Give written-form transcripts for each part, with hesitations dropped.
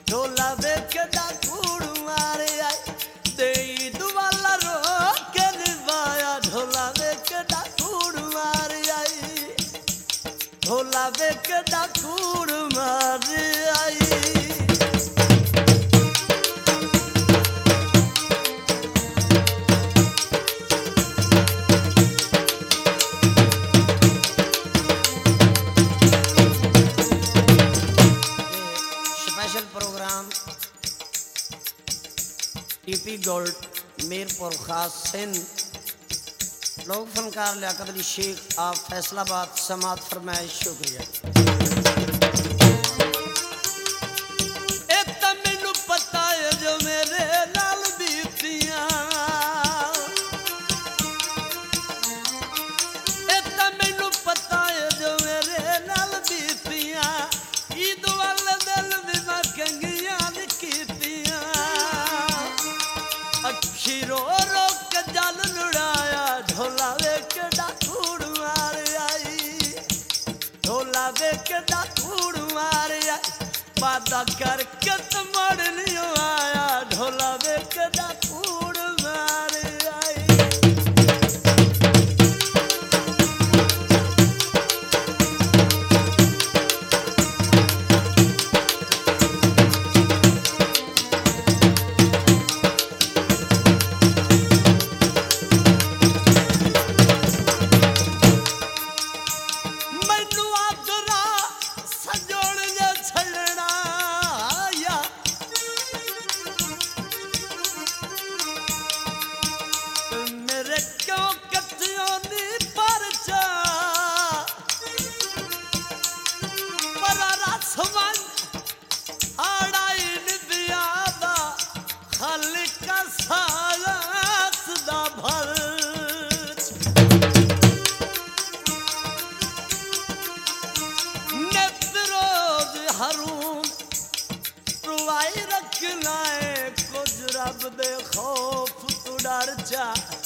ढोला वेखदा कूड़ मारे आई दे दुआला रो के निभाया ढोला वेखदा कूड़ मारे आई ढोला वेखदा कूड़ मारे आई programme TP gold Mirpur Khas Sindh लोक फनकार लियाकत अली शेख आप फैसलाबाद समात फरमाइश शुक्रिया मैनू पता है जो मेरे नाल बीतियां मैनू पता है जो मेरे नाल बीतियां ईद वाले दिल भी मैं कंगियां कीतियां अखी रो रो के जल लुड़ाया ढोला वेखदा कूड़ मार आई ढोला वेखदा कूड़ मार आई वादा करके तो मोड़ नहीं आया ढोला वेखदा कूड़ मार आई रब दे खौफ तू डर जा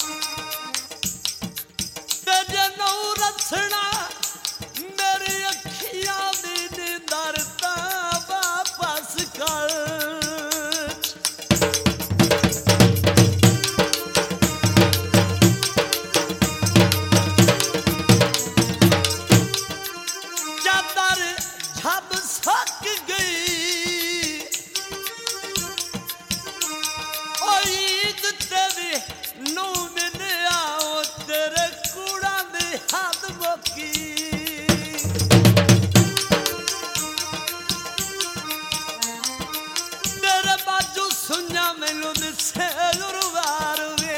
तेरे नौ रसना मेरी अखियां दी निंदरता वापस कर चादर झब सक गई नौ मिने आओ तेरे कूड़ा दे हाथ बोकी तेरे बाजू सुनिया मैनू दिसे गुरुवार वे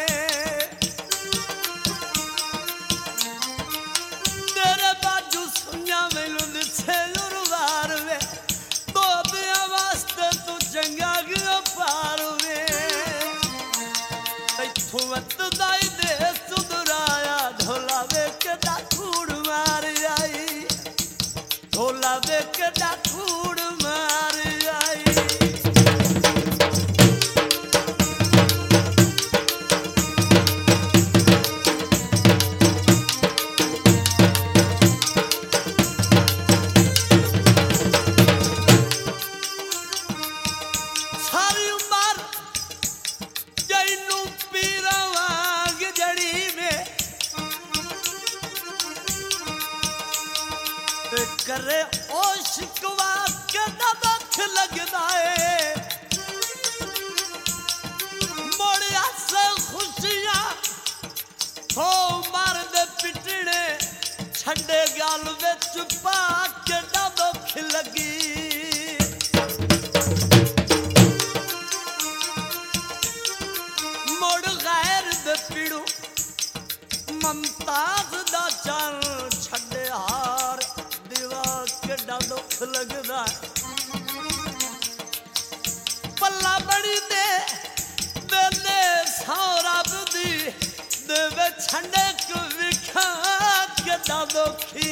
तेरे बाजू सुनिया मैनू दिसे गुरुवार वे तो दिया वास्ते तू चंगा गयो पार वे वत दाई दे सुधराया ढोला वेखदा कूड़ मार आई ढोला वेखदा कूड़ मार आई सारी उम्र जैनू पीरा करे ओ शिकवा के दुख लगदा है मोड़िया से खुशियां हो मार दे पिटने छड़े गाल विच पा के दुख लगी मोड़ गैर दे पीड़ू ममताज दा चल छड़े हार केड़ा दुख लगदा पल्ला बड़ी दे वेले सौ रब दी देवे छंडे को विखा केड़ा दुखी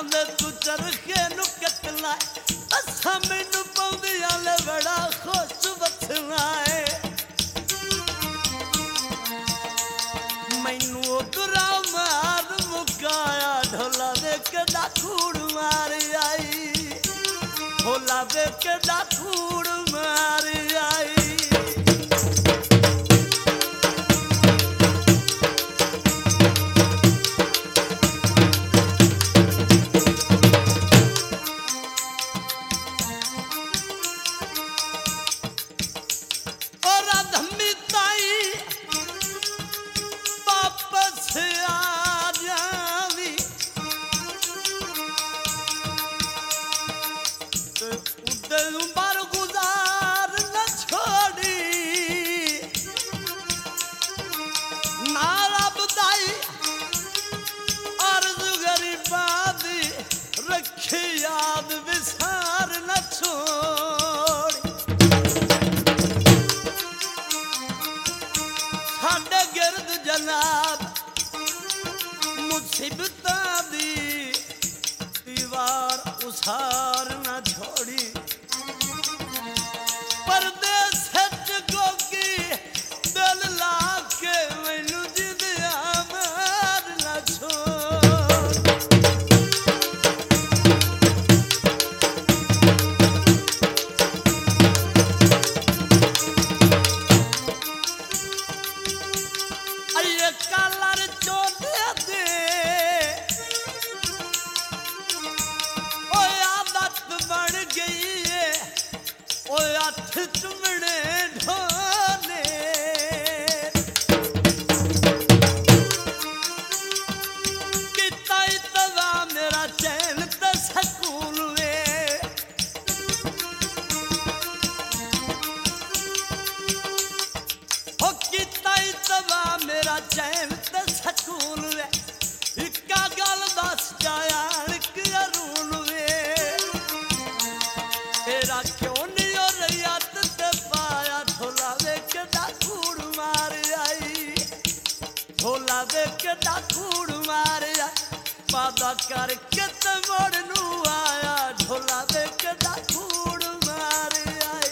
आंदे तू चरखे नु कतला असा मैनू पौंदियां ले बड़ा खुश बसना है मैनू उतरा मार मुकाया ढोला देख डाकूड़ मार आई ढोला देख डाकूड़ मार आई याद विसार न छोड़ साडे गिरद जनाब मुसीबतां दी दीवार उसार न छोड़ी परदेस च गोगी दिल ला के मैनू जिंदिया मार न छोड़ कलर चोले दे ओ आदत बन गई है ओ हथ चुमने ढोले किता इतवा मेरा चैन ते सकून वे ओ किता इतवा मेरा चैन ते सकून वे इक्का गल दस जायान करून वे तेरा क्यों नहीं हो रैयत ते पाया ढोला वेख डाकूड़ मार आई ढोला वेख डाकूड़ मार आई वादा करके ते मोड़ नू आया ढोला वेख डाकूड़ मार आई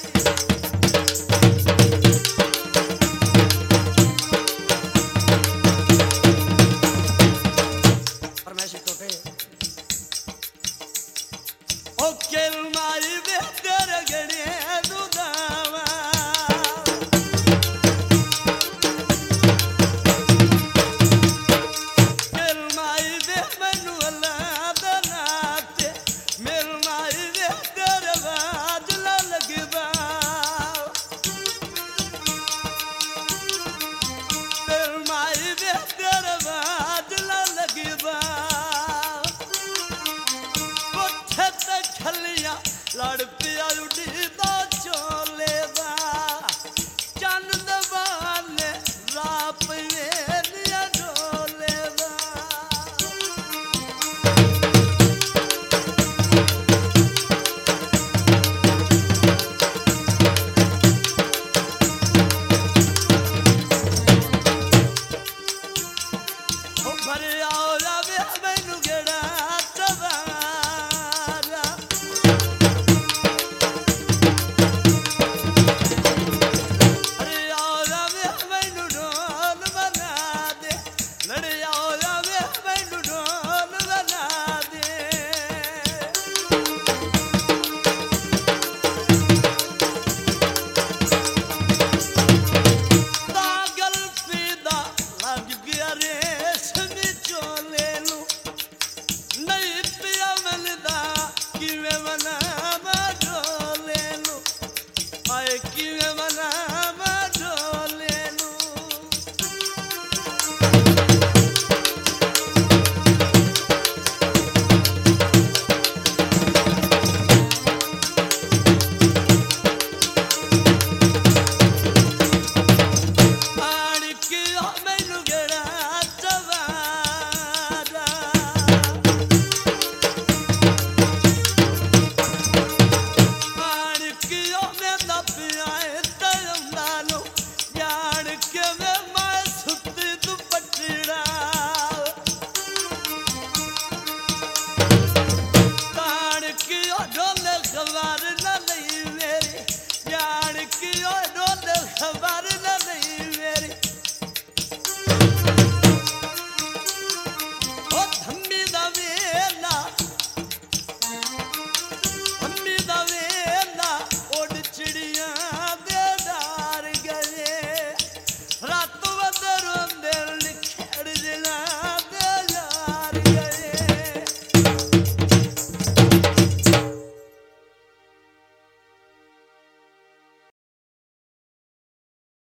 ओ केल मारी वे तेरे गड़े दुदावा केल मारी वे मैनू अल्लाह दा नाते मेल मारी वे तेरे बाज ला लगदा मेल मारी वे तेरे बाज ला लगदा लड़